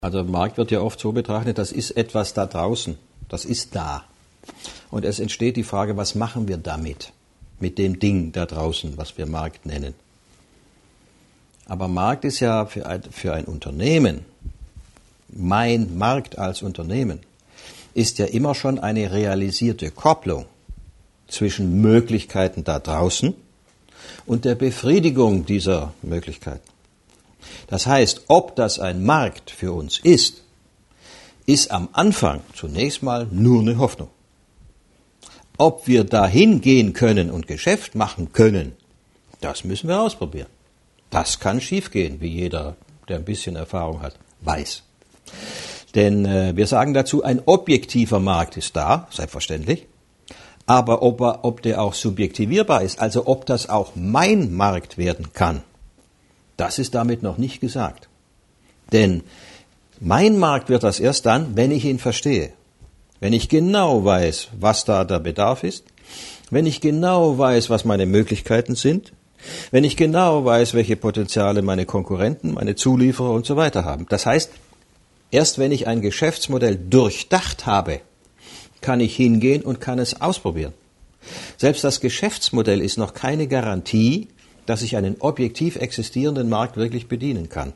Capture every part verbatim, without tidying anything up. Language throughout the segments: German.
Also Markt wird ja oft so betrachtet, das ist etwas da draußen, das ist da. Und es entsteht die Frage, was machen wir damit, mit dem Ding da draußen, was wir Markt nennen. Aber Markt ist ja für ein, für ein Unternehmen, mein Markt als Unternehmen, ist ja immer schon eine realisierte Kopplung zwischen Möglichkeiten da draußen und der Befriedigung dieser Möglichkeiten. Das heißt, ob das ein Markt für uns ist, ist am Anfang zunächst mal nur eine Hoffnung. Ob wir dahin gehen können und Geschäft machen können, das müssen wir ausprobieren. Das kann schiefgehen, wie jeder, der ein bisschen Erfahrung hat, weiß. Denn äh, wir sagen dazu, ein objektiver Markt ist da, selbstverständlich. Aber ob, er, ob der auch subjektivierbar ist, also ob das auch mein Markt werden kann, das ist damit noch nicht gesagt. Denn mein Markt wird das erst dann, wenn ich ihn verstehe. Wenn ich genau weiß, was da der Bedarf ist, wenn ich genau weiß, was meine Möglichkeiten sind, wenn ich genau weiß, welche Potenziale meine Konkurrenten, meine Zulieferer und so weiter haben. Das heißt, erst wenn ich ein Geschäftsmodell durchdacht habe, kann ich hingehen und kann es ausprobieren. Selbst das Geschäftsmodell ist noch keine Garantie, dass ich einen objektiv existierenden Markt wirklich bedienen kann.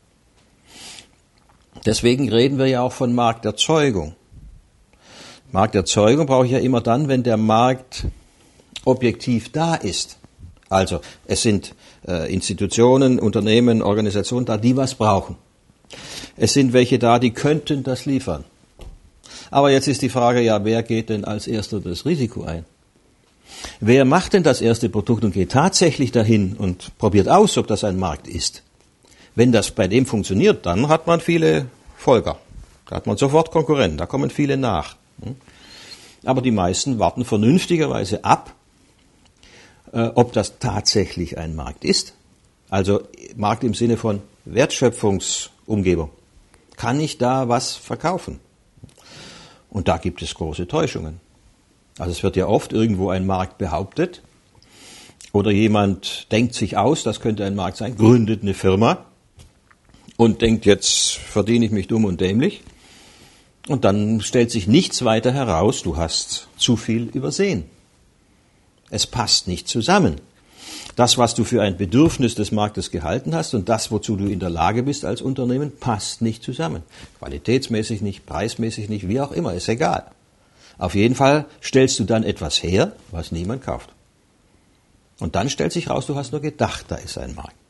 Deswegen reden wir ja auch von Markterzeugung. Markterzeugung brauche ich ja immer dann, wenn der Markt objektiv da ist. Also es sind äh, Institutionen, Unternehmen, Organisationen da, die was brauchen. Es sind welche da, die könnten das liefern. Aber jetzt ist die Frage, ja, wer geht denn als Erster das Risiko ein? Wer macht denn das erste Produkt und geht tatsächlich dahin und probiert aus, ob das ein Markt ist? Wenn das bei dem funktioniert, dann hat man viele Folger. Da hat man sofort Konkurrenten, da kommen viele nach. Aber die meisten warten vernünftigerweise ab, ob das tatsächlich ein Markt ist. Also Markt im Sinne von Wertschöpfungsumgebung. Kann ich da was verkaufen? Und da gibt es große Täuschungen. Also es wird ja oft irgendwo ein Markt behauptet oder jemand denkt sich aus, das könnte ein Markt sein, gründet eine Firma und denkt, jetzt verdiene ich mich dumm und dämlich. Und dann stellt sich nichts weiter heraus, du hast zu viel übersehen. Es passt nicht zusammen. Das, was du für ein Bedürfnis des Marktes gehalten hast und das, wozu du in der Lage bist als Unternehmen, passt nicht zusammen. Qualitätsmäßig nicht, preismäßig nicht, wie auch immer, ist egal. Auf jeden Fall stellst du dann etwas her, was niemand kauft. Und dann stellt sich raus, du hast nur gedacht, da ist ein Markt.